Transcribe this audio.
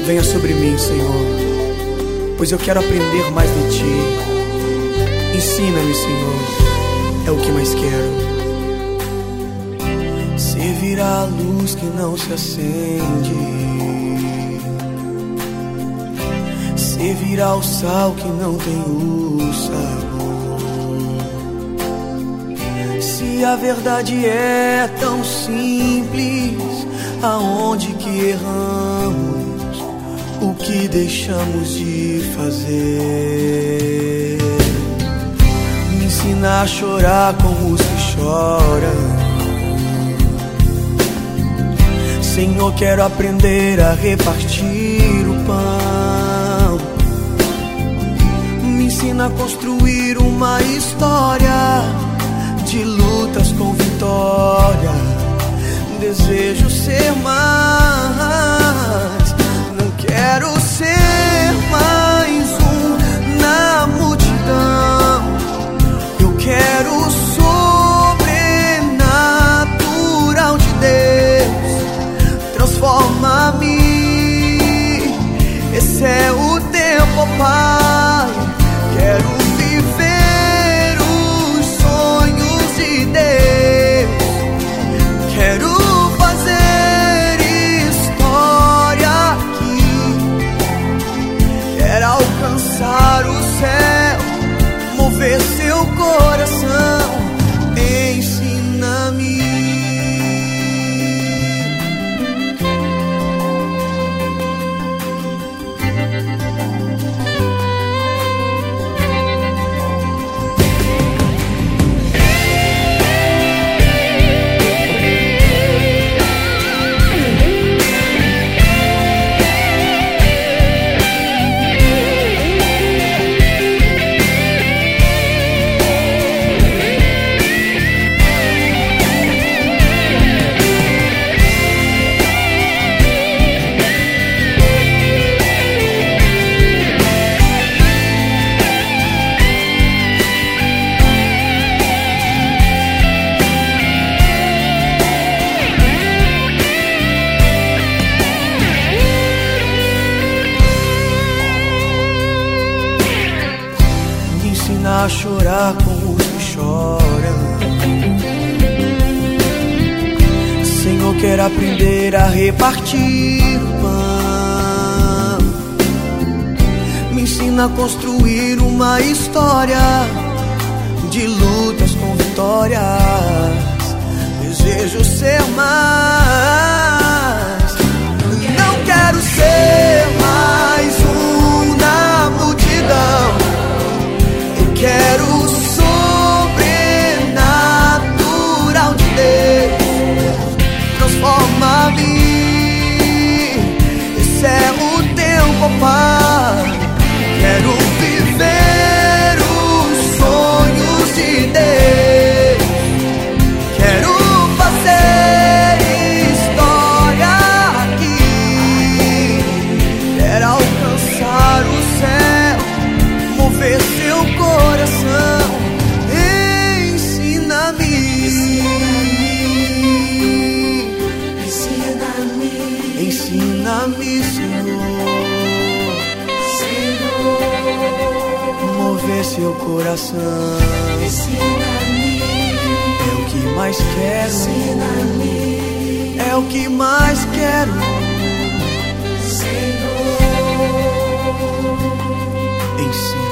Venha sobre mim, Senhor, pois eu quero aprender mais de Ti. Ensina-me, Senhor, é o que mais quero. Servir a luz que não se acende, servir ao sal que não tem o sabor. Se a verdade é tão simples, aonde que erramos? O que deixamos de fazer? Me ensina a chorar como os que choram. Senhor, quero aprender a repartir o pão. Me ensina a construir uma história de lutas com vitória. Desejo ser mais, não quero ser mais um na multidão. Eu quero o sobrenatural de Deus. Transforma-me, esse é o tempo, Pai. Quero viver os sonhos de Deus. Quero fazer história aqui. Quero alcançar o céu, mover seu coração. Ensina-me. A chorar com os que choram. Senhor, quero aprender a repartir o pão. Me ensina a construir uma história de lutas com vitórias. Desejo ser mais, não quero ser mais um na multidão. Quero o sobrenatural de Deus. Transforma-me, esse é o tempo, Pai. Quero viver os sonhos de Deus. Quero fazer história aqui. Quero alcançar o céu, mover seu coração. Ensina-me, ensina-me, ensina-me, Senhor, mover seu coração. Ensina-me, é o que mais quero. Ensina-me, é o que mais quero. Senhor, ensina.